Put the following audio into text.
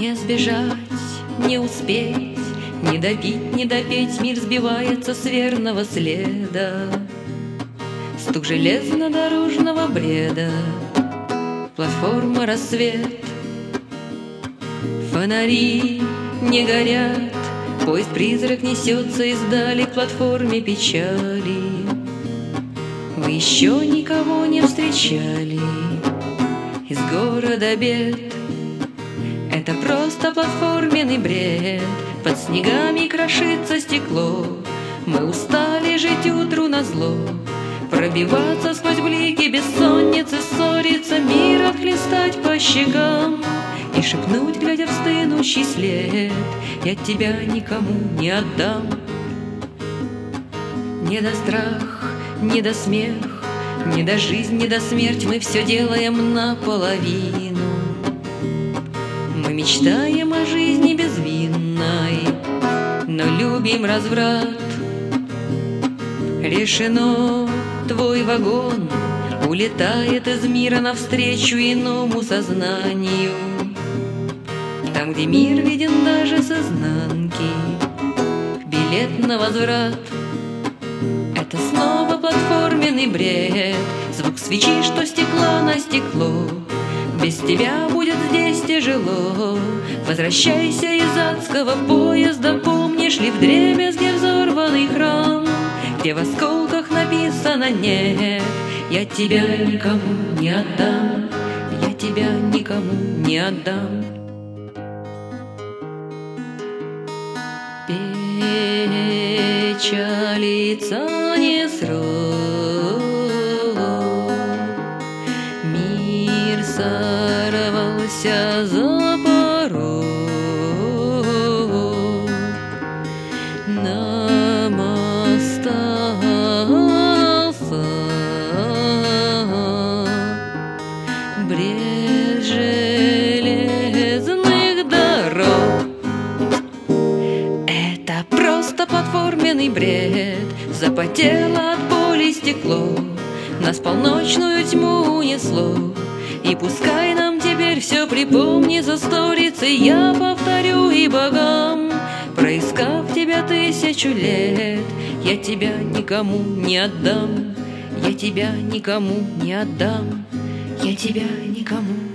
Не сбежать, не успеть, не допить, не допеть, мир сбивается с верного следа. Стук железнодорожного бреда, платформа рассвет. Фонари не горят, поезд-призрак несется издали к платформе печали. Вы еще никого не встречали из города бед. Это просто платформенный бред, под снегами крошится стекло. Мы устали жить утру назло, пробиваться сквозь блики бессонницы, ссориться, мир отхлестать по щекам и шепнуть, глядя в стынущий след: я тебя никому не отдам. Не до страх, не до смех, не до жизнь, не до смерть, мы все делаем наполовину. Мы мечтаем о жизни безвинной, но любим разврат. Решено, твой вагон улетает из мира навстречу иному сознанию. Там, где мир виден даже с изнанки, билет на возврат. Это снова платформенный бред, звук свечи, что стекла на стекло. Без тебя будет здесь тяжело. Возвращайся из адского поезда, помнишь ли вдребезги взорванный храм, где в осколках написано нет: я тебя никому не отдам, я тебя никому не отдам. Печалится не срок, мир сорвался за порог. Нам остался бред железных дорог. Это просто платформенный бред, запотело от боли стекло, нас в полночную тьму унесло. И пускай нам теперь все припомнится сторицей, я повторю и богам, проискав тебя 1000 лет, я тебя никому не отдам, я тебя никому не отдам, я тебя никому